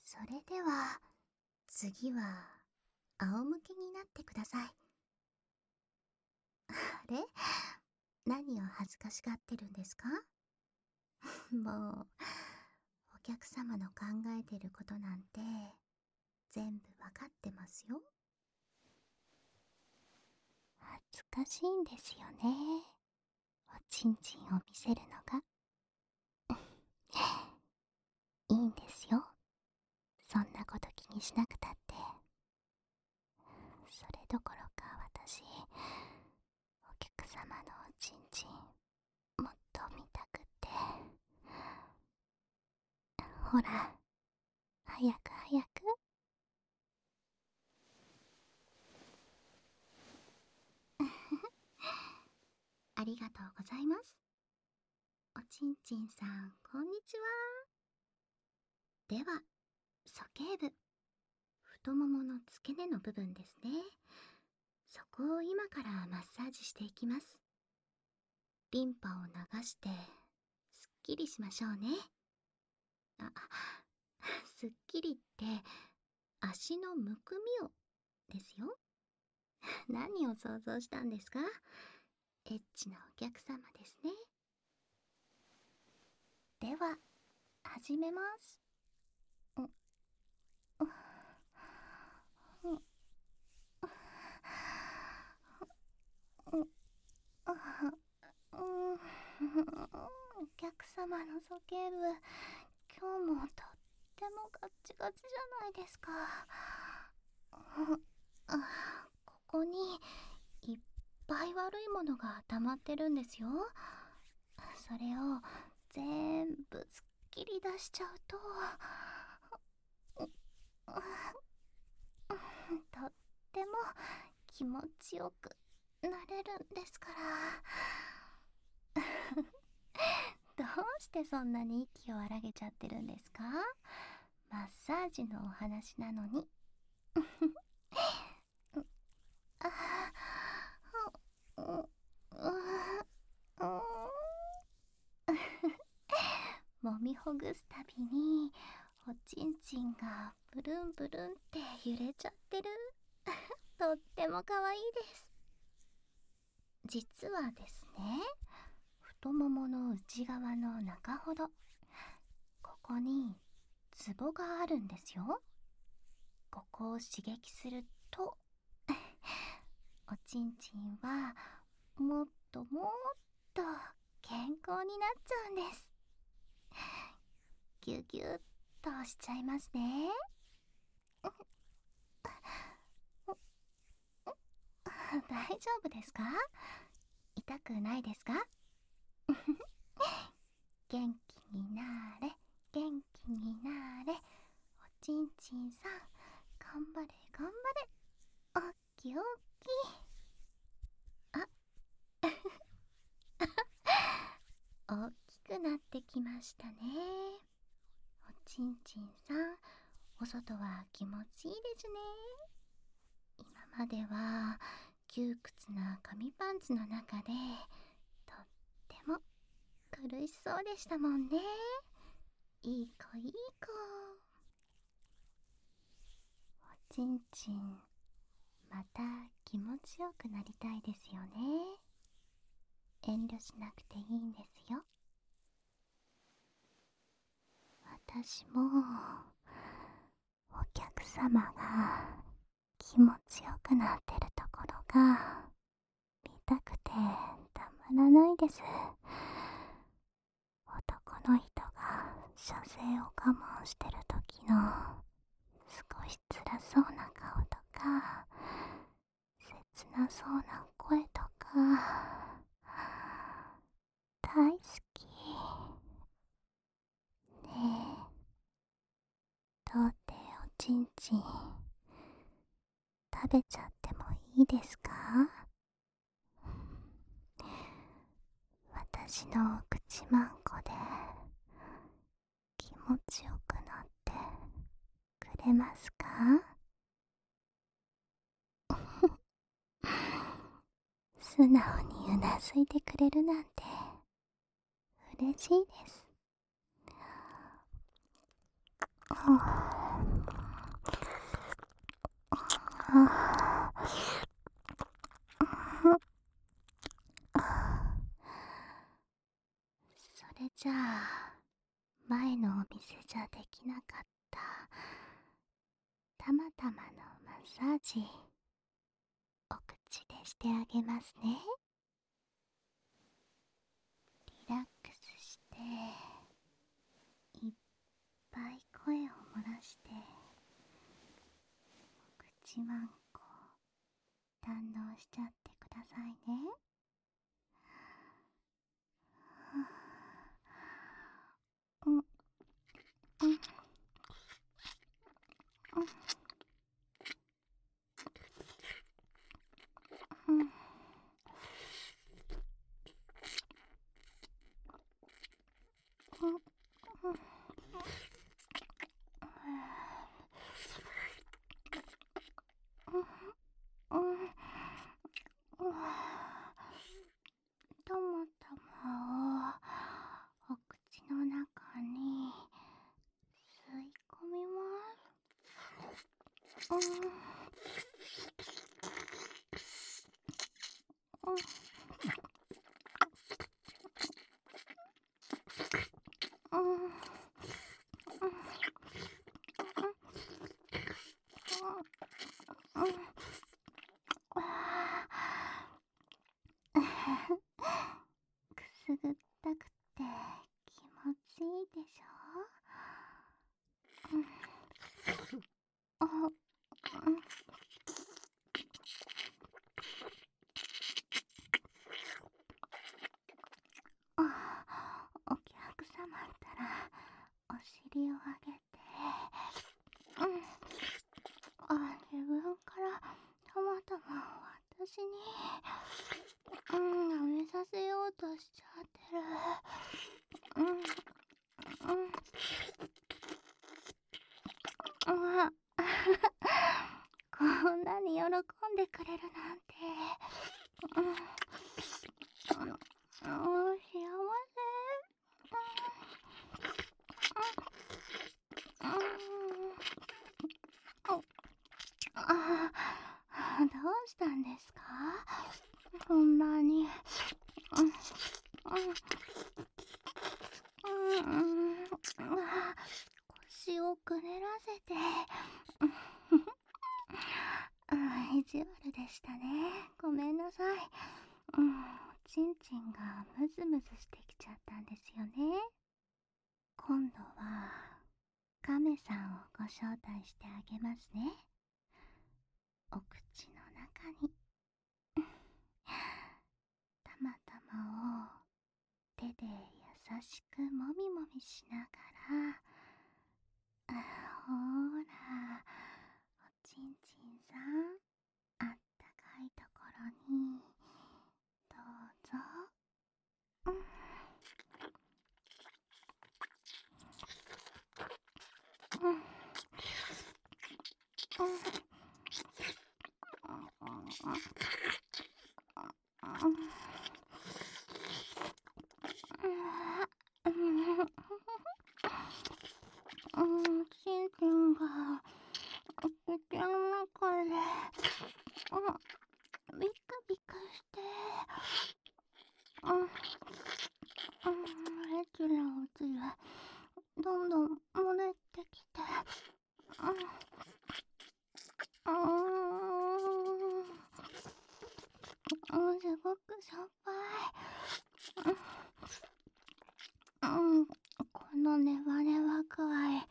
それでは、次は、仰向けになってください。あれ、何を恥ずかしがってるんですか？もう、お客様の考えてることなんて、全部わかってますよ。恥ずかしいんですよね。おちんちんを見せるのが。いいんですよ。そんなこと気にしなくたって。それどころか私、お客様のおちんちん、もっと見たくって。ほら、早く早く。ありがとうございます。おちんちんさん、こんにちは。では、鼠径部、太ももの付け根の部分ですね。そこを今からマッサージしていきます。リンパを流して、すっきりしましょうね。あ、すっきりって、足のむくみをですよ。何を想像したんですか？エッチなお客様ですね。では、始めます。お客様の鼠径部、今日もとってもガッチガチじゃないですか。ここにいっぱい悪いものが溜まってるんですよ。それを全部すっきり出しちゃうと、とっても気持ちよくなれるんですから。どうしてそんなに息を荒げちゃってるんですか？マッサージのお話なのに。揉みほぐすたびにおちんちんがブルンブルンって揺れちゃってる。とっても可愛いです。実はですね、太ももの内側の中ほど、ここにツボがあるんですよ。ここを刺激するとおちんちんはもっともっと健康になっちゃうんです。ギュギュッとしちゃいますね。大丈夫ですか？痛くないですか？元気になれ、元気になれ。おちんちんさん、頑張れ頑張れ。おっきいおっきい。大きくなってきましたね。おちんちんさん、お外は気持ちいいですね。今までは窮屈な紙パンツの中でとっても苦しそうでしたもんね。いい子いい子。おちんちん、また気持ちよくなりたいですよね。遠慮しなくていいんですよ。私もお客様が気持ちよくなってるところが見たくてたまらないです。男の人が射精を我慢してる時の少し辛そうな顔とか切なそうな声とか大好きね。え、どうっておちんちん食べちゃってもいいですか？私の口まんこで気持ちよくなってくれますか？素直にうなずいてくれるなんて嬉しいです。 それじゃあ、前のお店じゃできなかったたまたまのマッサージ、お口でしてあげますね。リラックスして、いっぱい声を漏らして、お口ワンコ堪能しちゃってくださいね。うんうんうんたまたまをお口の中に吸い込みます。くすぐったくて気持ちいいでしょ。あ、お客様ったらお尻を上げて、自分からたまたま私に舐めさせようとしちゃってる。あこんなに喜んでくれるなんて、幸せ。どうしたんですか、そんなに。腰をくねらせて意地悪でしたね。ごめんなさい。おちんちんがムズムズしてきちゃったんですよね。今度はカメさんをご招待してあげますね。お口の中にたまたまを手で優しくもみもみしながら、ほーら、おちんちんさん、あったかいところにどうぞ。ちんちんが口の中でビクビクして、エチラおつゆどんどん漏れてきて、すごくしょっぱい。このネバネバ具合、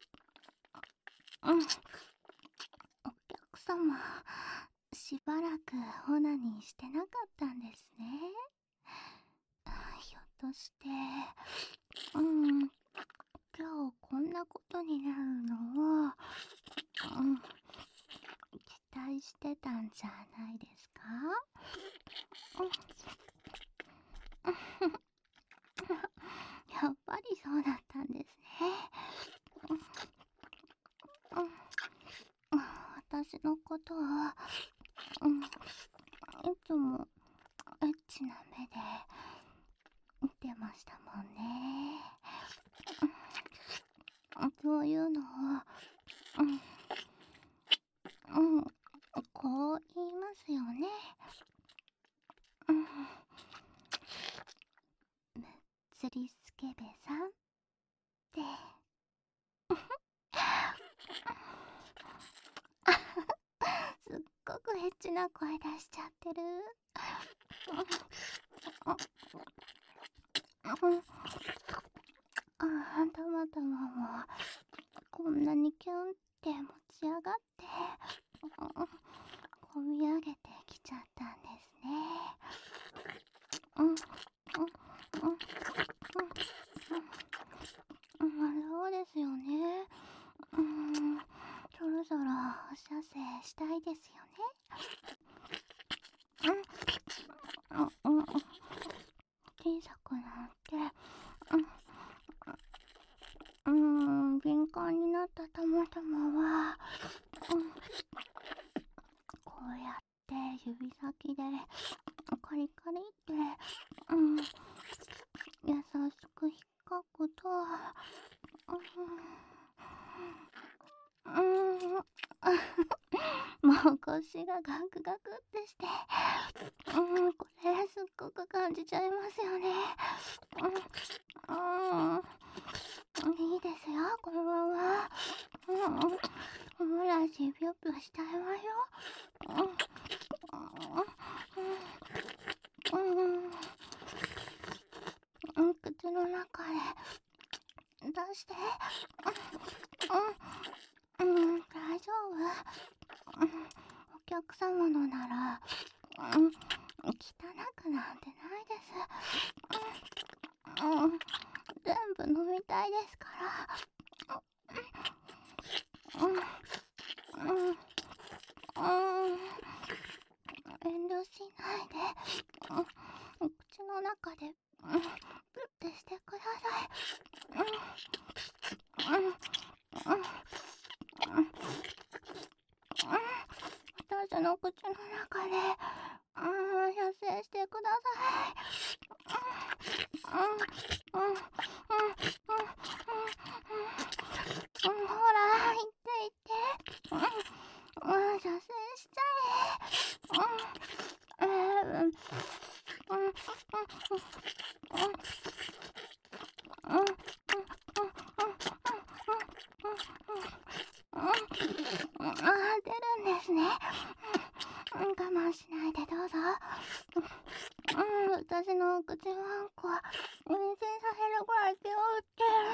お客様、しばらくオナニーしてなかったんですね。ひょっとして、今日こんなことになるのを、期待してたんじゃないですか？やっぱりそうだったんですね。私のことを、いつもエッチな目で見てましたもんね。そういうのを、 エッチな声出しちゃってる。たまたまもこんなにキュンって持ち上がって、こみ上げてきちゃったんですね。そうですよね。そろそろお射精したいですよね。小さくなって、敏感になったたまたまは、こうやって指先でカリカリって、優しく引っかくと、もう腰がガクガクってして、これすっごく感じちゃいますよね。いいですよ、このまま。ブラシピュッピュしたいわよ。口の中で出して。大丈夫。お客様のなら、汚くなんてないです。全部飲みたいですから。遠慮しないで、口の中で、プッてしてください。私の口の中で、射精してください。ほら、行って行って。射精しちゃえ。出るんですね。我慢しないでどうぞ。私のお口ワンコは妊娠させるぐらい気を打って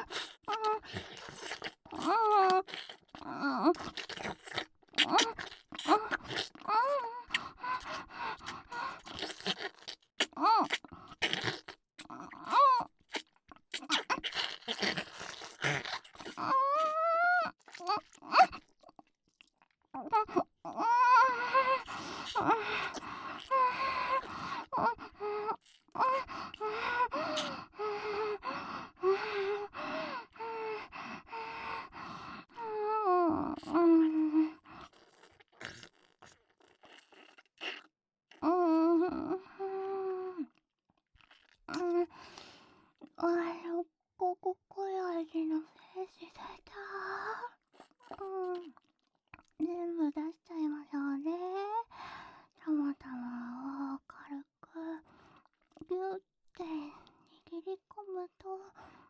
こここやじの精子出た。全部出しちゃいましょうね。たまたまを軽くギュッて握り込むと、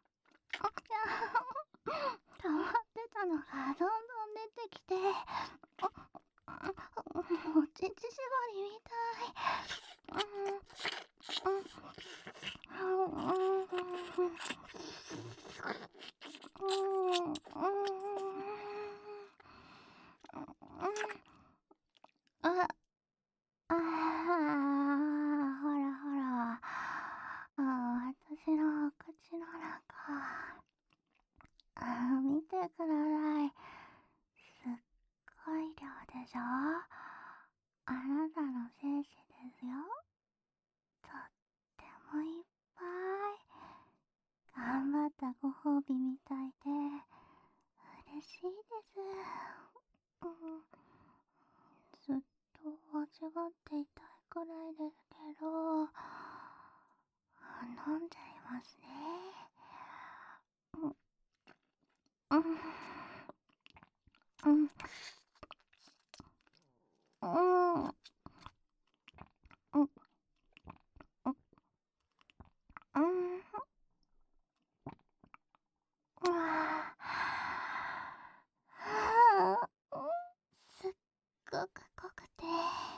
溜まってたのがどんどん出てきて、おちんち絞りみたい。あ、ほらほら。私の口の中。見てください。すっごい量でしょ。あなたの精子ですよ。とってもいっぱい。頑張ったご褒美みたいで嬉しいです。ずっと味わっていたいくらいですけど、飲んじゃいますね。うんうんうんうんうわすっごく濃くて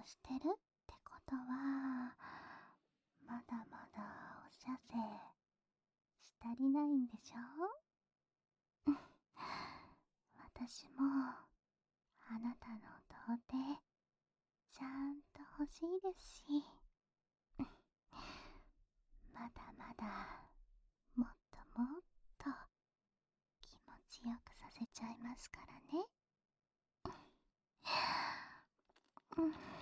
してるってことは、まだまだおしゃせし足りないんでしょ？私もあなたの童貞ちゃんと欲しいですし、まだまだもっともっと気持ちよくさせちゃいますからね。